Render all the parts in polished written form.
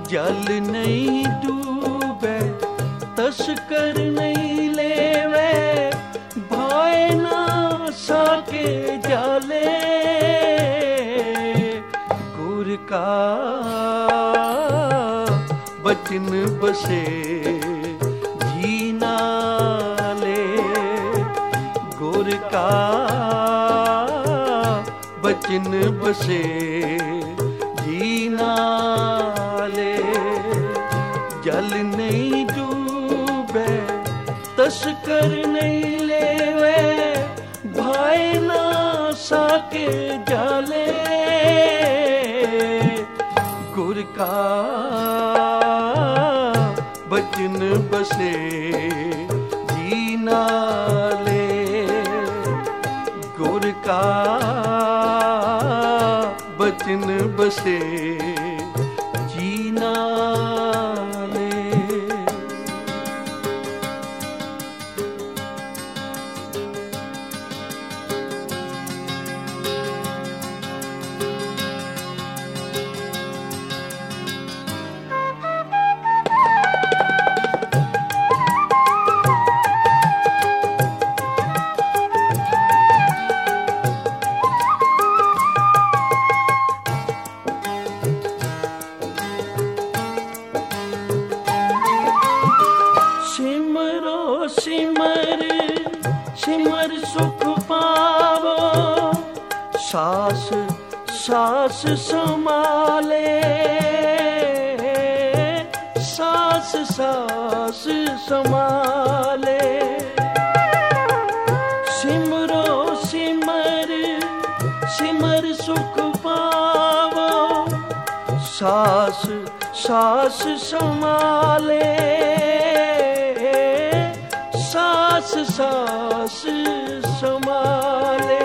जल नहीं डूबे तस्कर नहीं लेवे, भाए ना साके जाले। गुर का बचन बसे जी नाले, गुर का बचन बसे जी नाले। जल नहीं डूबे तस्कर नहीं लेवे, भाए ना साके जाले। गुर का बचन बसे जी नाले, गुर का बचन बसे जी नाले। सिमर सिमर सुख पावो, सास सास संभाले। सास सास संभाले। सिमरो सिमर सिमर सुख पावो, सास सास संभाले। सास सास संभाले।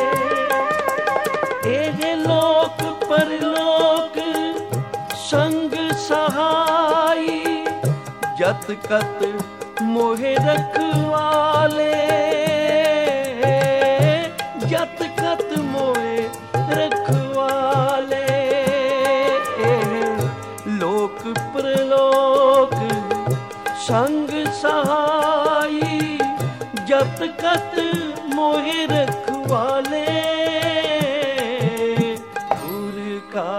एह लोक परलोक संग सहाई, जत कत मोहे रखवाले। जत कत मोहे रखवाले। लोक परलोक संग सहाई, जत कत मोहे रखवाले। गुर का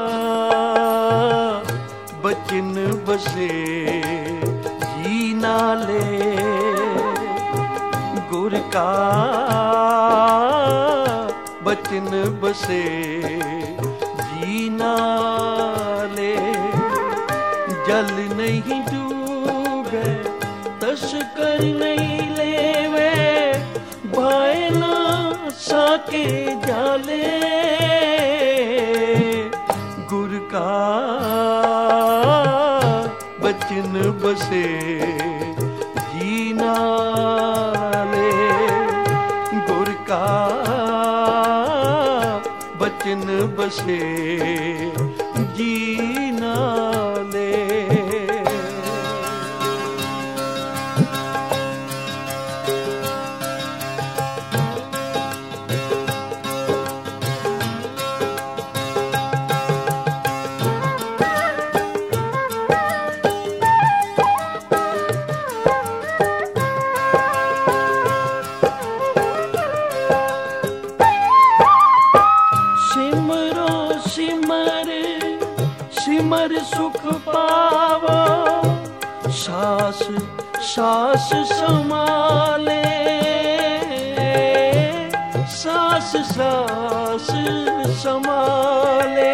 बचन बसे जी नाले, गुर का बचन बसे जी नाले। जल नहीं डूबे तस्कर नहीं लेवे, भाए ना साके जाले। गुर का बचन बसे जी नाले, गुर का बचन बसे जी नाले। सिमर सुख पावो, सास सास संभाले। सास सास संभाले।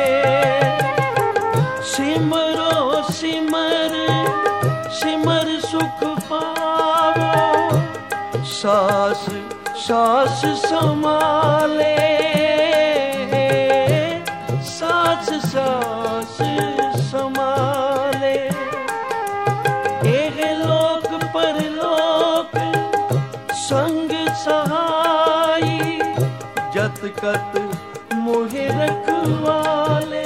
सिमरो सिमर सिमर सुख पावो, सास सास संभाले। सास सास संभाले। एह लोक परलोक संग सहाई, जत कत मोहे रखवाले।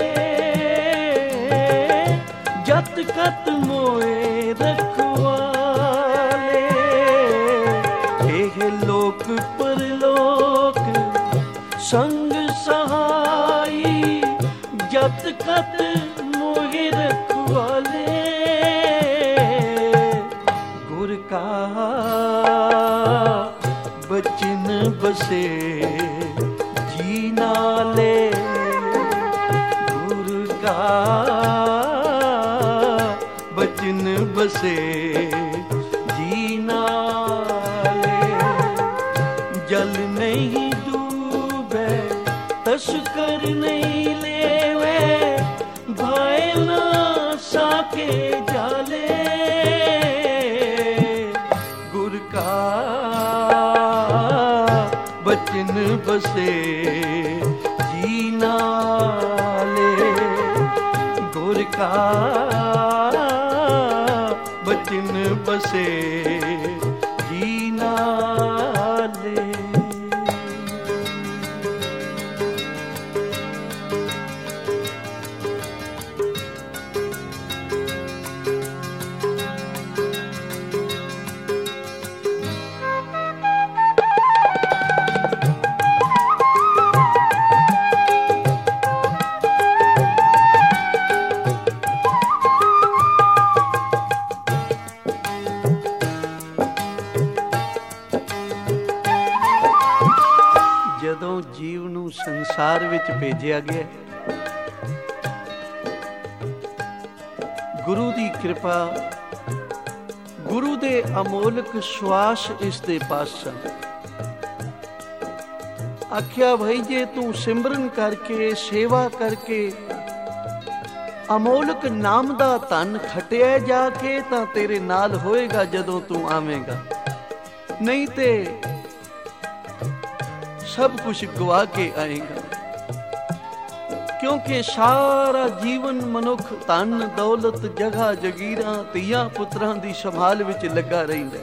जत कत मोहे रखवाले। एह लोक परलोक संग सहाई, जत कत मोहे रखवाले। का बचन बसे जी नाले, गुरु का बचन बसे जी नाले। जल नहीं डूबे तस्कर नहीं लेवे, भाए ना साके जाले, गुर का बचन बसे जी नाले, गुर का बचन बसे जी नाले। ਜਦੋਂ ਜੀਵ ਨੂੰ ਸੰਸਾਰ ਵਿੱਚ ਭੇਜਿਆ ਗਿਆ, ਗੁਰੂ ਦੀ ਕਿਰਪਾ, ਗੁਰੂ ਦੇ ਅਮੋਲਕ ਸਵਾਸ ਇਸ ਦੇ ਪਾਸ ਸਨ। ਆਖਿਆ ਭਾਈ ਜੇ ਤੂੰ ਸਿਮਰਨ ਕਰਕੇ, ਸੇਵਾ ਕਰਕੇ ਅਮੋਲਕ ਨਾਮ ਦਾ ਧਨ ਖਟਿਆ ਜਾ ਕੇ ਤਾਂ ਤੇਰੇ ਨਾਲ ਹੋਏਗਾ ਜਦੋਂ ਤੂੰ ਆਵੇਂਗਾ, ਨਹੀਂ ਤੇ सब कुछ गवा के आएगा। क्योंकि सारा जीवन मनुख धन दौलत जगह जगीरां ਧੀਆਂ ਪੁੱਤਰਾਂ ਦੀ ਸੰਭਾਲ ਵਿੱਚ ਲੱਗਾ ਰਹਿੰਦਾ,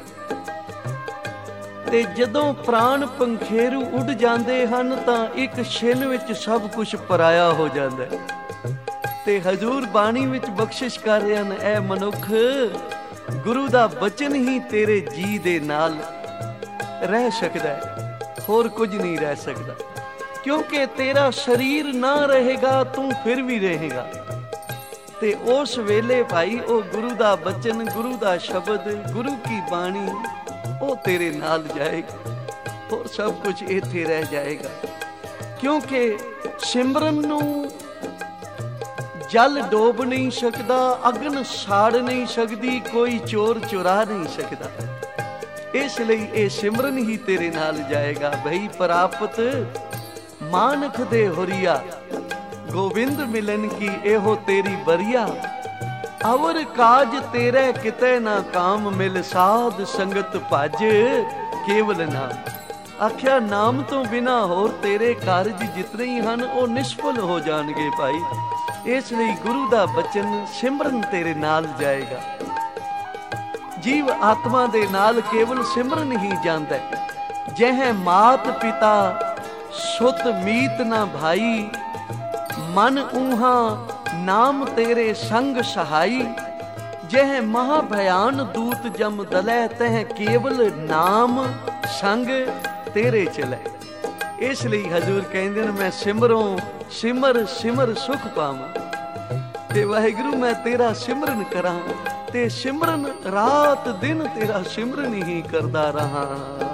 ਤੇ ਜਦੋਂ ਪ੍ਰਾਣ ਪੰਖੇਰੂ ਉੱਡ ਜਾਂਦੇ ਹਨ ਤਾਂ ਇੱਕ ਛਿਨ ਵਿੱਚ ਸਭ ਕੁਝ ਪਰਾਇਆ ਹੋ ਜਾਂਦਾ। ਤੇ ਹਜ਼ੂਰ ਬਾਣੀ ਵਿੱਚ ਬਖਸ਼ਿਸ਼ ਕਰ ਰਹੇ ਹਨ, ਐ ਮਨੁੱਖ ਗੁਰੂ ਦਾ ਬਚਨ ਹੀ ਤੇਰੇ ਜੀ ਦੇ ਨਾਲ ਰਹਿ ਸਕਦਾ ਹੈ, ਹੋਰ ਕੁਝ ਨਹੀਂ ਰਹਿ ਸਕਦਾ। ਕਿਉਂਕਿ ਤੇਰਾ ਸਰੀਰ ਨਾ ਰਹੇਗਾ, ਤੂੰ ਫਿਰ ਵੀ ਰਹੇਗਾ। ਤੇ ਉਸ ਵੇਲੇ ਭਾਈ ਉਹ ਗੁਰੂ ਦਾ ਬਚਨ, ਗੁਰੂ ਦਾ ਸ਼ਬਦ, ਗੁਰੂ ਕੀ ਬਾਣੀ ਉਹ ਤੇਰੇ ਨਾਲ ਜਾਏਗਾ, ਹੋਰ ਸਭ ਕੁਝ ਇੱਥੇ ਰਹਿ ਜਾਏਗਾ। ਕਿਉਂਕਿ ਸਿਮਰਨ ਨੂੰ ਜਲ ਡੋਬ ਨਹੀਂ ਸਕਦਾ, ਅਗਨ ਸਾੜ ਨਹੀਂ ਸਕਦੀ, ਕੋਈ ਚੋਰ ਚੁਰਾ ਨਹੀਂ ਸਕਦਾ। ਇਸ ਲਈ ਇਹ ਸਿਮਰਨ ਹੀ ਤੇਰੇ ਨਾਲ ਜਾਏਗਾ। ਭਈ ਪ੍ਰਾਪਤ ਮਾਨਖ ਦੇ ਹੋਰੀਆ, ਗੋਬਿੰਦ ਮਿਲਨ ਕੀ ਇਹੋ ਤੇਰੀ ਬਰੀਆ। ਅਵਰ ਕਾਜ ਤੇਰੇ ਕਿਤੇ ਨਾ ਕਾਮ, ਮਿਲ ਸਾਧ ਸੰਗਤ ਭਜ ਕੇਵਲ ਨਾਮ। ਆਖਿਆ ਨਾਮ ਤੋਂ ਬਿਨਾ ਹੋਰ ਤੇਰੇ ਕਾਰਜ ਜਿਤਨੇ ਹੀ ਹਨ ਉਹ ਨਿਸ਼ਫਲ ਹੋ ਜਾਣਗੇ ਭਾਈ। ਇਸ ਲਈ ਗੁਰੂ ਦਾ ਬਚਨ ਸਿਮਰਨ ਤੇਰੇ ਨਾਲ ਜਾਏਗਾ। ਜੀਵ ਆਤਮਾ ਦੇ ਨਾਲ ਕੇਵਲ ਸਿਮਰਨ ਹੀ ਜਾਂਦਾ ਹੈ। ਜਹ ਮਾਤ ਪਿਤਾ ਸੁਤ ਮੀਤ ਨਾ ਭਾਈ, ਮਨ ਊਹਾ ਨਾਮ ਤੇਰੇ ਸੰਗ ਸਹਾਈ। ਜਹ ਮਹਾ ਭਿਆਨ ਦੂਤ ਜਮ ਦਲੇ, ਤਹ ਕੇਵਲ ਨਾਮ ਸੰਗ ਤੇਰੇ ਚਲੇ। ਇਸ ਲਈ ਹਜ਼ੂਰ ਕਹਿੰਦੇ ਨੇ ਮੈਂ ਸਿਮਰੋਂ ਸਿਮਰ ਸਿਮਰ ਸੁਖ ਪਾਵਾਂ। ਤੇ ਵਾਹਿਗੁਰੂ ਮੈਂ ਤੇਰਾ ਸਿਮਰਨ ਕਰਾਂ, ਤੇ ਸਿਮਰਨ ਰਾਤ ਦਿਨ ਤੇਰਾ ਸਿਮਰਨ ਹੀ ਕਰਦਾ ਰਹਾ।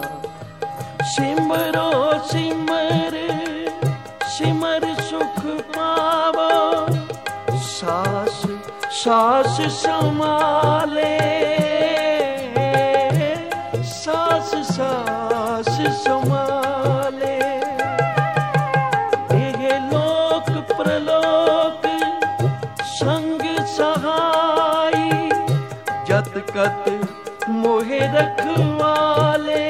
ਸਿਮਰੋ ਸਿਮਰ ਸਿਮਰ ਸੁਖ ਪਾਵੋ, ਸਾਸ ਸਾਸ ਸੰਭਾਲੇ, ਸਾਸ ਸਾਸ ਸੰਭਾਲੇ। ਇਹ ਲੋਕ ਪ੍ਰਲੋਕ ਸੰਗ ਸਹਾਈ, ਜਤ ਕਤ ਮੋਹਿ ਰਖਵਾਲੇ,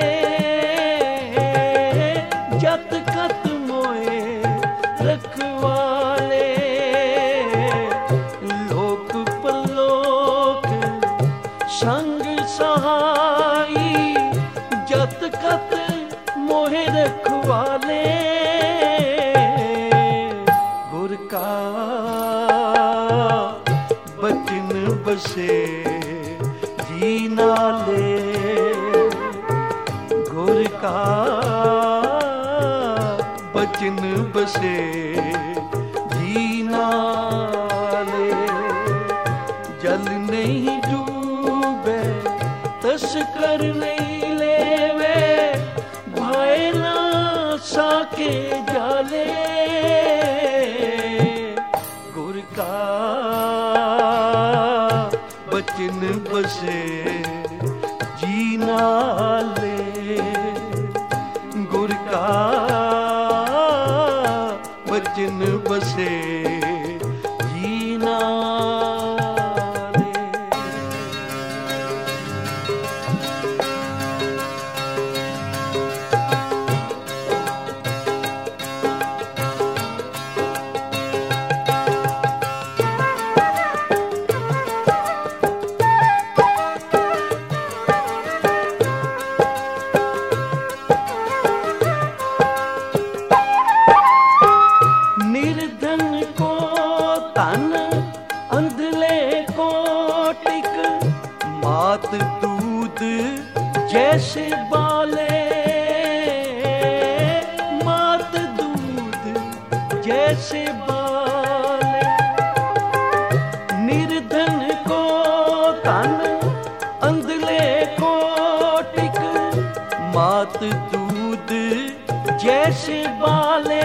ਜਤ ਕਤ ਮੋਹਿ ਰਖਵਾਲੇ। ਲੋਕ ਪਰਲੋਕ ਸੰਗ ਸਹਾਈ, ਜਤ ਕਤ ਮੋਹਿ ਰਖਵਾਲੇ। ਗੁਰ ਕਾ ਬਚਨ ਬਸੇ ਜੀ ਨਾਲੇ, ਗੁਰ ਕਾ ਬਚਨ ਬਸੇ ਜੀ ਨਾਲੇ। ਜਲ ਨਹੀਂ ਡੂਬੇ ਤਸ कर नहीं लेवे, भाई ना साके जाले। गुर का बचन बसे जी नाले, गुर का बचन बसे जी नाले। मात दूध जैसे बाले, मात दूध जैसे बाले। निर्धन को तन अंधले को टिक, मात दूध जैसे बाले,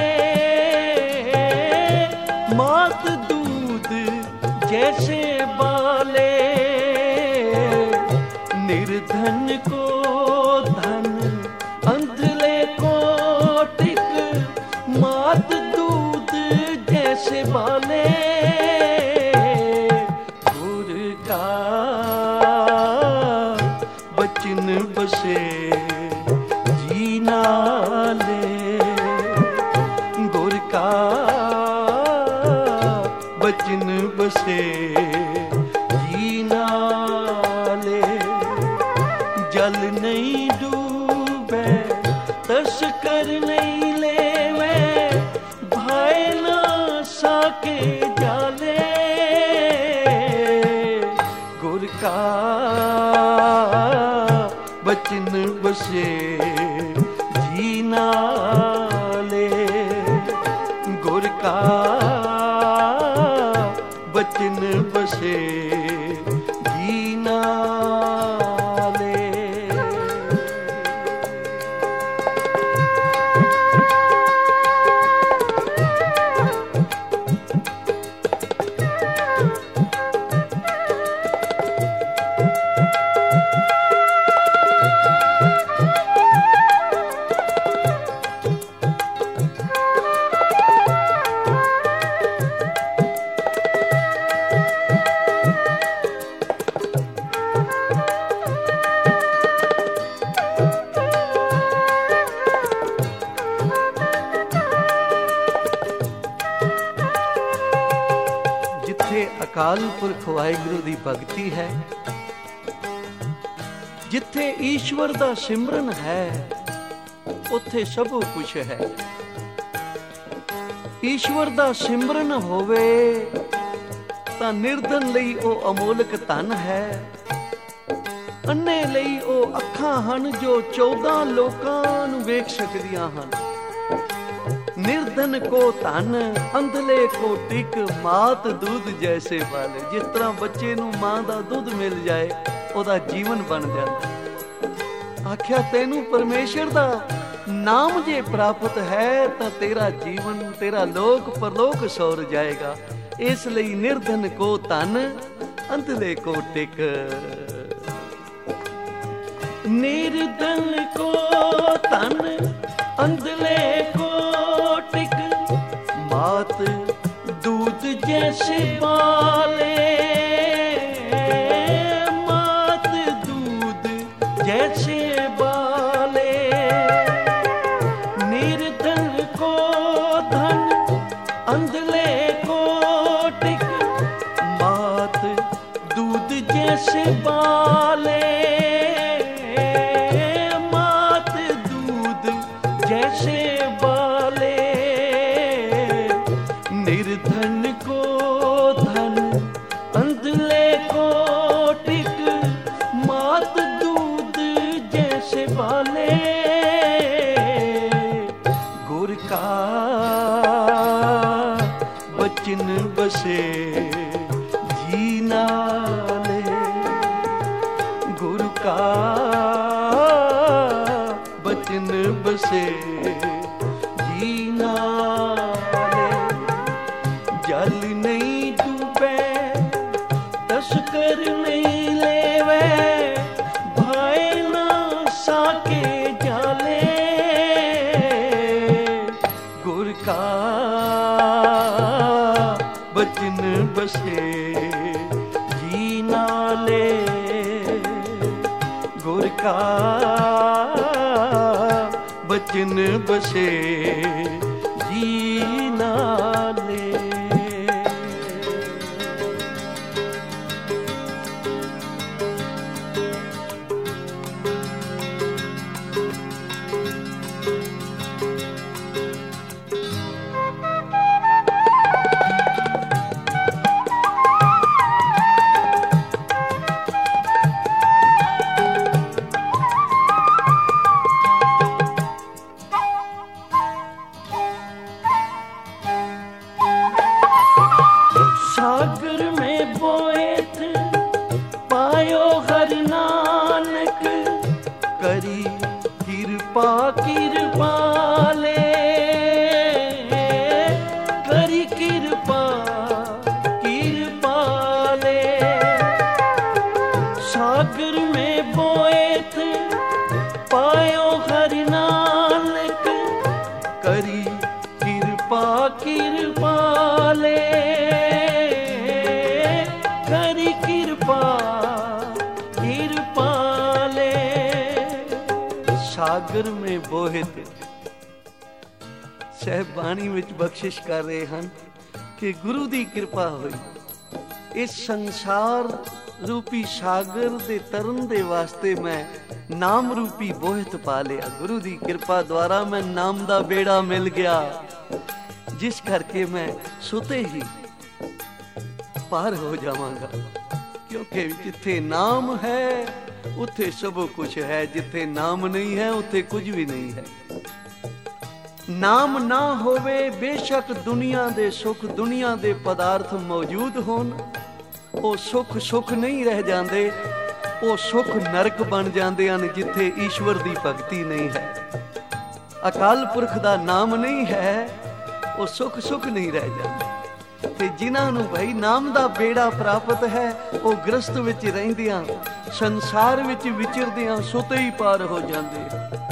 मात दूध जैसे बाले। निर्धन को धन अंधले को टिक, मात दूध जैसे बाले। गुर का बचन बसे जी नाले, गुर का बचन बसे जी नाले। जल नहीं डूबे तस कर नहीं लेवे, भाई ना साके जाले। गुर का बचन बसे जी नाले, गुर का बचन बसे जी नाले। अकाल पुरख वाहिगुरु दी भगती है, जिथे ईश्वर दा सिमरन है, उथे सब कुछ है। ईश्वर दा सिमरन होवे तां निर्धन लई ओ अमोलक धन है, अन्ने लई ओ अखां हन जो 14 लोकां नूं वेख सकदियां हन। निर्धन को धन अंधले को टिक, मात दूध जैसे बाले। जिस तरह बच्चे नूं मां दा दुध मिल जाए ओदा जीवन बन जाता। आख्या तेनू परमेश्वर दा नाम जे प्राप्त है तां तेरा जीवन तेरा लोक परलोक सौर जाएगा। इसलिए निर्धन को धन अंधले को टिक। निर्धन को धन अंधले को टिक, मात दूध जैसे बाले, मात दूध जैसे बाले। निर्धन को धन अंधले को टिक, मात दूध जैसे बाले, मात दूध जैसे बाले। निर्धन को धन अंधले को टिक, मात दूध जैसे बाले। गुर का बचन बसे जी नाले, गुरु का बसे जी नाले। जल नहीं डूबे तस्कर नहीं लेवे, भाए ना साके जाले। गुर का बचन बसे जी नाले, गुर का बचन बसे जी नाले। सागर में बोएत पायो हर नानक, करी कृपा कृपाले। करी कृपा कृपाले। सागर में बोएत पायो हर नानक, करी कृपा कृपाले। करी कृपा कृपाले। सागर में बोहित सहबानी विच बख्शिश कर रहे हैं कि गुरु दी कृपा हुई। इस संसार रूपी सागर दे तरन दे वास्ते मैं नाम रूपी बोहित पा लिया। गुरु दी कृपा द्वारा मैं नाम दा बेड़ा मिल गया, जिस करके मैं सुते ही पार हो जावांगा। क्योंकि जिथे नाम है उथे सब कुछ है, जिथे नाम नहीं है उथे कुछ भी नहीं है। नाम ना होवे बेशक दुनिया दे सुख, दुनिया दे पदार्थ मौजूद होन, वो सुख सुख नहीं रह जाते, वो सुख नरक बन जाते हैं जिथे ईश्वर दी भगती नहीं है। अकाल पुरख दा नाम नहीं है, वो सुख सुख नहीं रह जाते। ते जिन्हां नूं भाई नाम दा बेड़ा प्राप्त है, वो ग्रस्त विच रहिंदियां संसार विच विचरदियां सुते ही पार हो जाते।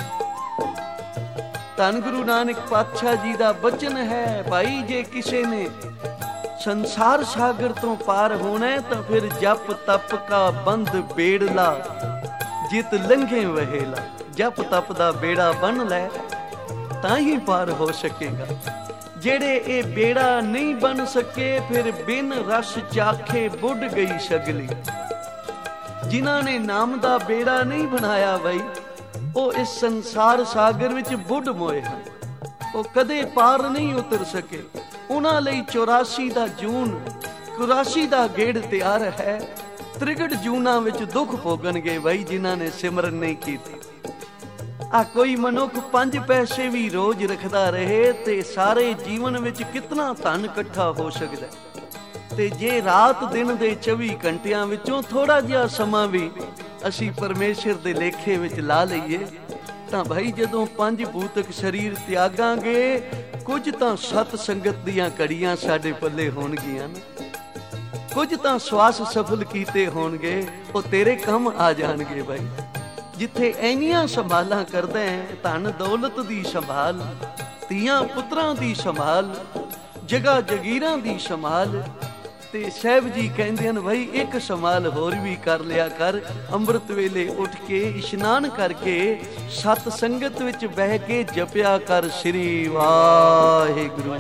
धन गुरु नानक पातशाह जी दा बचन है, भाई जे किसी ने संसार सागर तो पार होना है तो फिर जप तप का बंद बेड़ला जित लंघे वहेला। जप तप दा बेड़ा बन लै तां ही पार हो सकेगा। जेड़े ए बेड़ा नहीं बन सके फिर बिन रस चाखे बुढ़ गई सगली। जिन्हां ने नाम दा बेड़ा नहीं बनाया भाई, वो इस संसार सागर विच बुढ़ मोए हैं, वो कदे पार नहीं उतर सके। उन्हां लई 84 दा जून 84 दा गेड़ तैयार है। त्रिगढ़ जूना विच दुख भोगणगे भाई जिन्हां ने सिमरन नहीं कीती। आ कोई मनुख 5 पैसे भी रोज रखदा रहे ते सारे जीवन विच कितना धन इकट्ठा हो सकदा है। ते जे रात दिन दे 24 घंटियां विचों थोड़ा जिहा समा भी असी परमेश्वर दे लेखे विच ला लईए तां भाई जदों 5 भूतक शरीर त्यागांगे कुछ तां सत संगत दीयां कड़ियां साडे पल्ले होणगीਆਂ कुछ तां स्वास सफल कीते होणगे ਉਹ तेरे काम आ जाणगे भाई। जिथे ऐनियां संभालां करदा है धन दौलत दी संभाल, ਧੀਆਂ ਪੁੱਤਰਾਂ ਦੀ ਸੰਭਾਲ, ਜਗ੍ਹਾ ਜਗੀਰਾਂ ਦੀ ਸੰਭਾਲ। ਤੇ ਸਾਹਿਬ ਜੀ ਕਹਿੰਦੇ ਹਨ ਭਾਈ ਇੱਕ ਸੰਭਾਲ ਹੋਰ ਵੀ ਕਰ ਲਿਆ ਕਰ। ਅੰਮ੍ਰਿਤ ਵੇਲੇ ਉੱਠ ਕੇ ਇਸ਼ਨਾਨ ਕਰਕੇ ਸਤ ਸੰਗਤ ਵਿੱਚ ਬਹਿ ਕੇ ਜਪਿਆ ਕਰ ਸ੍ਰੀ ਵਾਹਿਗੁਰੂ,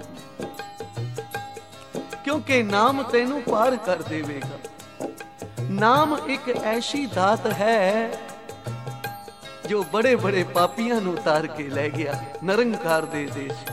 ਕਿਉਂਕਿ ਨਾਮ ਤੈਨੂੰ ਪਾਰ ਕਰ ਦੇਵੇਗਾ। ਨਾਮ ਇੱਕ ਐਸੀ ਦਾਤ ਹੈ ਜੋ ਬੜੇ ਬੜੇ ਪਾਪੀਆਂ ਨੂੰ ਉਤਾਰ ਕੇ ਲੈ ਗਿਆ ਨਿਰੰਕਾਰ ਦੇ ਦੇਸ਼।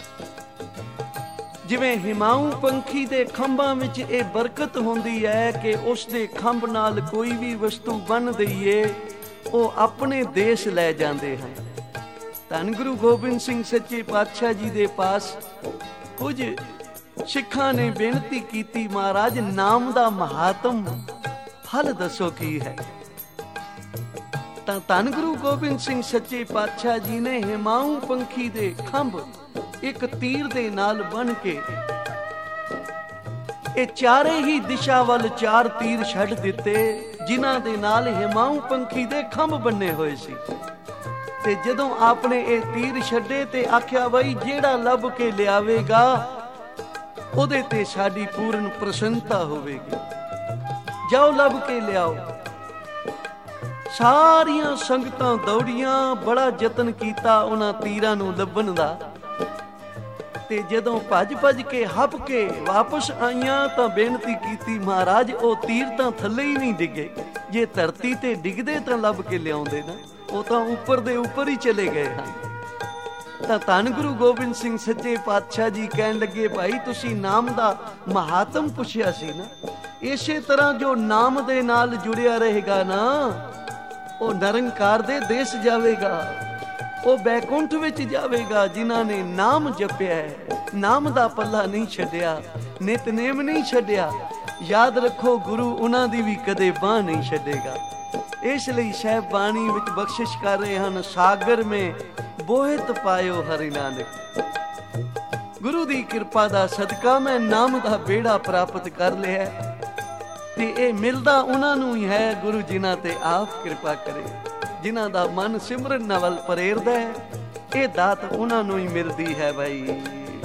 ਜਿਵੇਂ ਹਿਮਾਊ ਪੰਖੀ ਦੇ ਖੰਭਾਂ ਵਿੱਚ ਇਹ ਬਰਕਤ ਹੁੰਦੀ ਹੈ ਕਿ ਉਸ ਦੇ ਖੰਭ ਨਾਲ ਕੋਈ ਵੀ ਵਸਤੂ ਬੰਨ੍ਹ ਦਈਏ ਉਹ ਆਪਣੇ ਦੇਸ਼ ਲੈ ਜਾਂਦੇ ਹਨ। ਧੰਨ ਗੁਰੂ ਗੋਬਿੰਦ ਸਿੰਘ ਸੱਚੇ ਪਾਤਸ਼ਾਹ ਜੀ ਦੇ ਪਾਸ ਕੁਝ ਸਿੱਖਾਂ ਨੇ ਬੇਨਤੀ ਕੀਤੀ, ਮਹਾਰਾਜ ਨਾਮ ਦਾ ਮਹਾਤਮ ਫਲ ਦੱਸੋ ਕੀ ਹੈ। ਤਾਂ ਧੰਨ ਗੁਰੂ ਗੋਬਿੰਦ ਸਿੰਘ ਸੱਚੇ ਪਾਤਸ਼ਾਹ ਜੀ ਨੇ ਹਿਮਾਊ ਪੰਖੀ ਦੇ ਖੰਭ ਇੱਕ ਤੀਰ ਦੇ ਨਾਲ ਬੰਨ ਕੇ ਇਹ ਚਾਰੇ ਹੀ ਦਿਸ਼ਾ ਵੱਲ 4 ਤੀਰ ਛੱਡ ਦਿੱਤੇ, ਜਿਨ੍ਹਾਂ ਦੇ ਨਾਲ ਹਿਮਾਊ ਪੰਖੀ ਦੇ ਖੰਭ ਬੰਨੇ ਹੋਏ ਸੀ। ਤੇ ਜਦੋਂ ਆਪਨੇ ਇਹ ਤੀਰ ਛੱਡੇ ਤੇ ਆਖਿਆ ਬਈ ਜਿਹੜਾ ਲੱਭ ਕੇ ਲਿਆਵੇਗਾ ਉਹਦੇ ਤੇ ਸਾਡੀ ਪੂਰਨ ਪ੍ਰਸੰਨਤਾ ਹੋਵੇਗੀ, ਜਾਓ ਲੱਭ ਕੇ ਲਿਆਓ। ਸਾਰੀਆਂ ਸੰਗਤਾਂ ਦੌੜੀਆਂ, ਬੜਾ ਯਤਨ ਕੀਤਾ ਉਹਨਾਂ ਤੀਰਾਂ ਨੂੰ ਲੱਭਣ ਦਾ। ਤੇ ਜਦੋਂ ਭੱਜ ਕੇ ਹੱਪ ਕੇ ਵਾਪਸ ਆਈਆਂ ਤਾਂ ਬੇਨਤੀ ਕੀਤੀ, ਮਹਾਰਾਜ ਉਹ ਤੀਰ ਤਾਂ ਥੱਲੇ ਹੀ ਨਹੀਂ ਡਿੱਗੇ, ਜੇ ਧਰਤੀ ਤੇ ਡਿੱਗਦੇ ਤਾਂ ਲੱਭ ਕੇ ਲਿਆਉਂਦੇ ਨਾ, ਉਹ ਤਾਂ ਉੱਪਰ ਦੇ ਉੱਪਰ ਹੀ ਚਲੇ ਗਏ ਹਨ। ਤਾਂ ਧੰਨ ਗੁਰੂ ਗੋਬਿੰਦ ਸਿੰਘ ਸੱਚੇ ਪਾਤਸ਼ਾਹ ਜੀ ਕਹਿਣ ਲੱਗੇ, ਭਾਈ ਤੁਸੀਂ ਨਾਮ ਦਾ ਮਹਾਤਮ ਪੁੱਛਿਆ ਸੀ ਨਾ, ਇਸੇ ਤਰ੍ਹਾਂ ਜੋ ਨਾਮ ਦੇ ਨਾਲ ਜੁੜਿਆ ਰਹੇਗਾ ਨਾ ਉਹ ਨਿਰੰਕਾਰ ਦੇ ਦੇਸ਼ ਜਾਵੇਗਾ, ਉਹ ਬੈਕੁੰਠ ਵਿੱਚ ਜਾਵੇਗਾ। ਜਿਨ੍ਹਾਂ ਨੇ ਨਾਮ ਜਪਿਆ ਹੈ, ਨਾਮ ਦਾ ਪੱਲਾ ਨਹੀਂ ਛੱਡਿਆ, ਨਿਤਨੇਮ ਨਹੀਂ ਛੱਡਿਆ, ਯਾਦ ਰੱਖੋ ਗੁਰੂ ਉਹਨਾਂ ਦੀ ਵੀ ਕਦੇ ਬਾਂਹ ਨਹੀਂ ਛੱਡੇਗਾ। ਇਸ ਲਈ ਸਾਹਿਬ ਬਾਣੀ ਵਿੱਚ ਬਖਸ਼ਿਸ਼ ਕਰ ਰਹੇ ਹਨ, ਸਾਗਰ ਮੇਂ ਬੋਹਿਤ ਪਾਇਓ ਹਰਿ ਨਾਨਕ। ਗੁਰੂ ਦੀ ਕਿਰਪਾ ਦਾ ਸਦਕਾ ਮੈਂ ਨਾਮ ਦਾ ਬੇੜਾ ਪ੍ਰਾਪਤ ਕਰ ਲਿਆ, ਤੇ ਇਹ ਮਿਲਦਾ ਉਹਨਾਂ ਨੂੰ ਹੀ ਹੈ ਗੁਰੂ ਜਿਨ੍ਹਾਂ ਤੇ ਆਪ ਕਿਰਪਾ ਕਰੇ, ਜਿਨ੍ਹਾਂ ਦਾ ਮਨ ਸਿਮਰਨ ਵੱਲ ਪ੍ਰੇਰਦਾ ਹੈ। ਇਹ ਦਾਤ ਉਹਨਾਂ ਨੂੰ ਹੀ ਮਿਲਦੀ ਹੈ ਭਾਈ।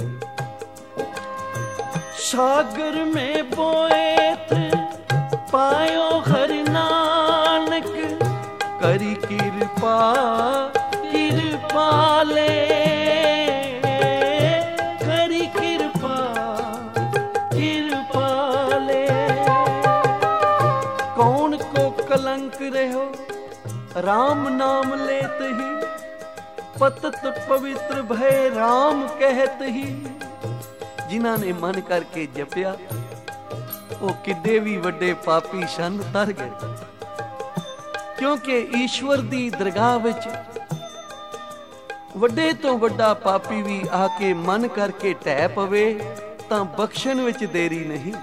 ਸਾਗਰ ਮੇਂ ਬੋਇਤ ਪਾਇਓ ਹਰਿ ਨਾਨਕ, ਕਰੀ ਕਿਰਪਾ ਕਿਰਪਾਲੇ, ਕਰੀ ਕਿਰਪਾ ਕਿਰਪਾਲੇ। ਕੌਣ ਕੋ ਕਲੰਕ ਰਹਿਓ राम नाम लेत ही, पतत पवित्र भय राम कहत ही। जिन्हां ने मन करके जपिया वो किड्डे भी वड्डे पापी सन तर गए, क्योंकि ईश्वर दी दरगाह विच वड्डे तो वड्डा पापी भी आके मन करके ढह पवे तां बख्शण विच देरी नहीं।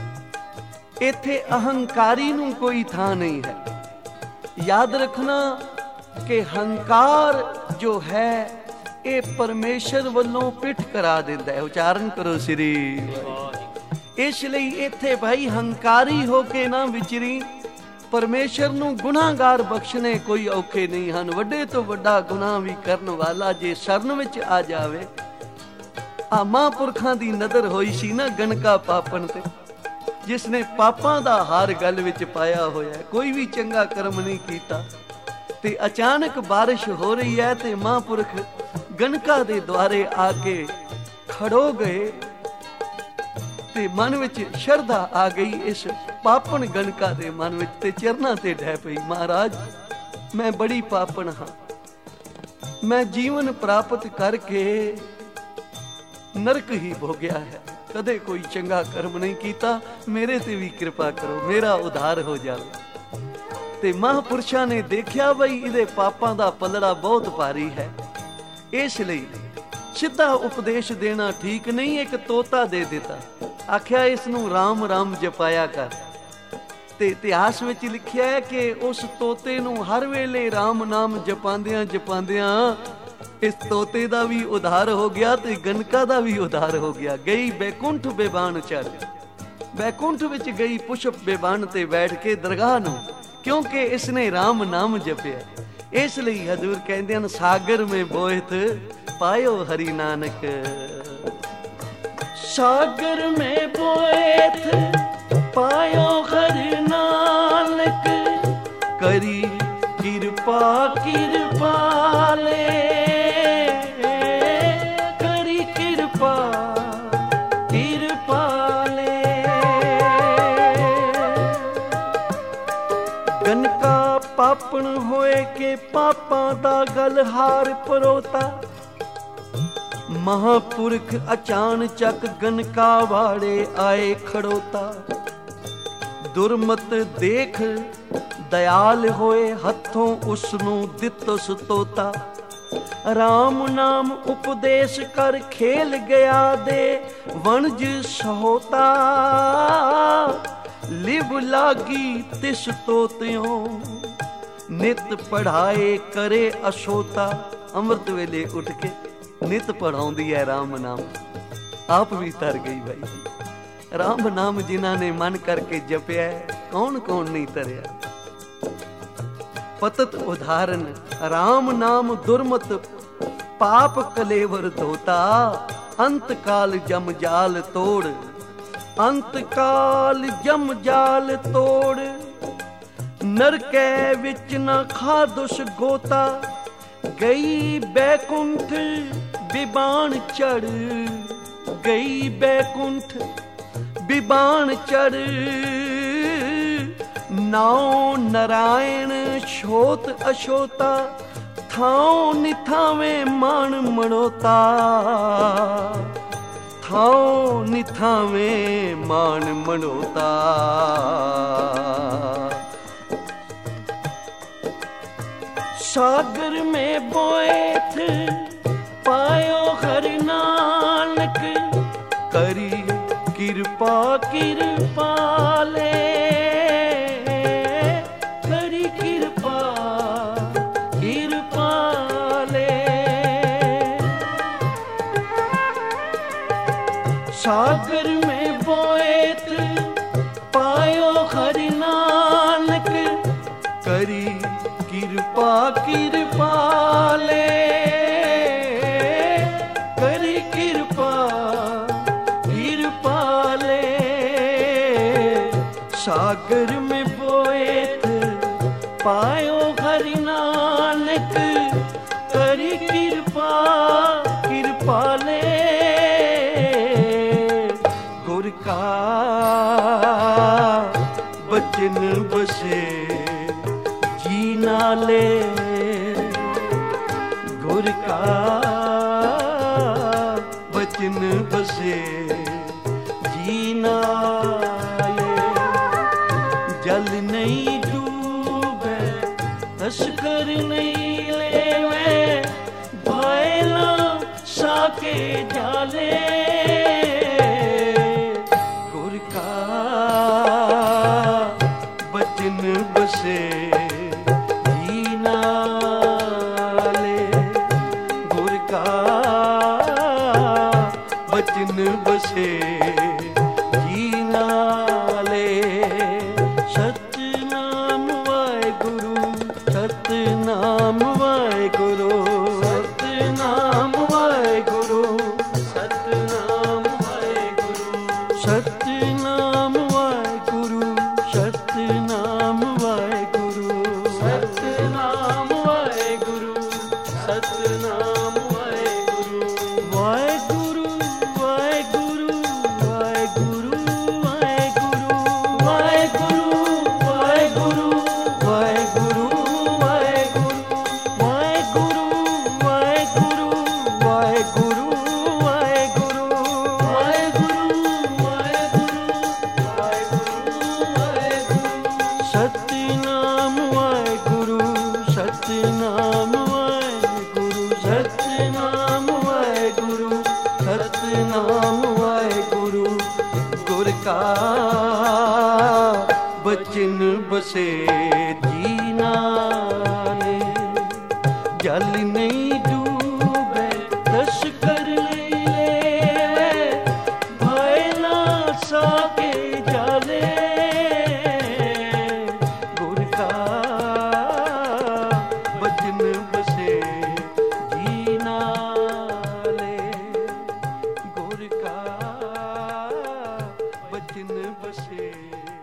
इत्थे अहंकारी नूं कोई थां नहीं है। याद रखना कि हंकार जो है ये परमेश्वर वालों पिठ करा देता है। उच्चारण करो श्री। इसलिए इत्थे भाई हंकारी होके ना विचरी, परमेश्वर नूं गुनाहगार बख्शने कोई औखे नहीं हन। वड्डे तो वड्डा गुनाह भी करन वाला जे शरण विच आ जावे। आ महापुरखां दी नदर होई सी ना गणका पापन ते, जिसने पापां दा हार गल विच पाया होया, कोई भी चंगा कर्म नहीं कीता, ते अचानक बारिश हो रही है ते महापुरख गणका दे द्वारे आके खड़ो गए, ते मन विच शरधा आ गई इस पापन गणका दे मन विच, ते चरना ते ढह पई, महाराज मैं बड़ी पापन हाँ, मैं जीवन प्राप्त करके नरक ही भोगया है, कदे कोई चंगा कर्म नहीं कीता, मेरे ते भी कृपा करो, मेरा उद्धार हो जावे। ते महापुरुषां ने देखिया बई इहदे पापां दा पलड़ा बहुत भारी है, इसलिए सीधा उपदेश देना ठीक नहीं। एक तोता दे दिता, आख्या इसनूं राम राम जपाया कर। ते इतिहास विच लिखिया है कि उस तोते नूं हर वेले राम नाम जपांदियां जपांदियां इस तोते दा भी उद्धार हो गया ते गणका दा भी उद्धार हो गया। गई बैकुंठ बेबान चढ़, बैकुंठ विच गई पुष्प बेबान ते बैठ के दरगाह नूं, क्योंकि इसने राम नाम जपिया। इसलिए हजूर कहंदे हन सागर में बोहित पायो हरि नानक। सागर में बोहित पायो हरि नानक, करी किरपा किरपाले, पापन होए के पापां दा गलहार परोता। महापुरख अचानचक गनका वाड़े आए खड़ोता। दुर्मत देख दयाल होए हथों उसनू दितस तोता। राम नाम उपदेश कर खेल गया दे वणज सहोता। लिव लागी तिस तोत्यों नित पढ़ाए करे अशोता। अमृत वेले उठ के नित पढ़ाउंदी है राम नाम। आप भी तर गई भाई। राम नाम जिन्हां ने मन करके जपिया कौन कौन नहीं तरिया। पतत उदाहरण राम नाम दुर्मत पाप कलेवर धोता। अंत काल जम जाल तोड़, अंत काल जम जाल तोड़। नरकै विच न खादुष गोता। गई बैकुंठ बिबान चढ़, गई बैकुंठ बिबान चढ़। नाओ नारायण छोत अछोता। थाओ निथावें मान मणोता। थाओ निथावें मान मणोता। सागर में बोएथ पायो हर नानक। करी कृपा कृपाले, करी कृपा कृपाले। सागर में बोएथ पायो हर नानक। करी कृपा कृपाले, करी कृपा कृपाले। सागर में बोएथ पायो हरि नानक। करी कृपा कृपाले। गुर का बचन बसे नाले। गुर का बचन बसे जी नाले। जल नहीं डूबे तस्कर नहीं लेवे। भायला साके जाले। गुर का बचन बसे बसे जी नाले। सतनाम वाहेगुरु, सतनाम वाहेगुरु, सतनाम वाहेगुरु, सतनाम वाहेगुरु, सतनाम वाहेगुरु, सतनाम वाहेगुरु, सतनाम वाहेगुरु, सतनाम वाहेगुरु। वाहेगुरु बचन बसे जी नाले। जल नहीं डूबे तस्कर नहीं लेवे। भायला साके जाले। गुर का बचन बसे जी नाले। गुर का बचन बसे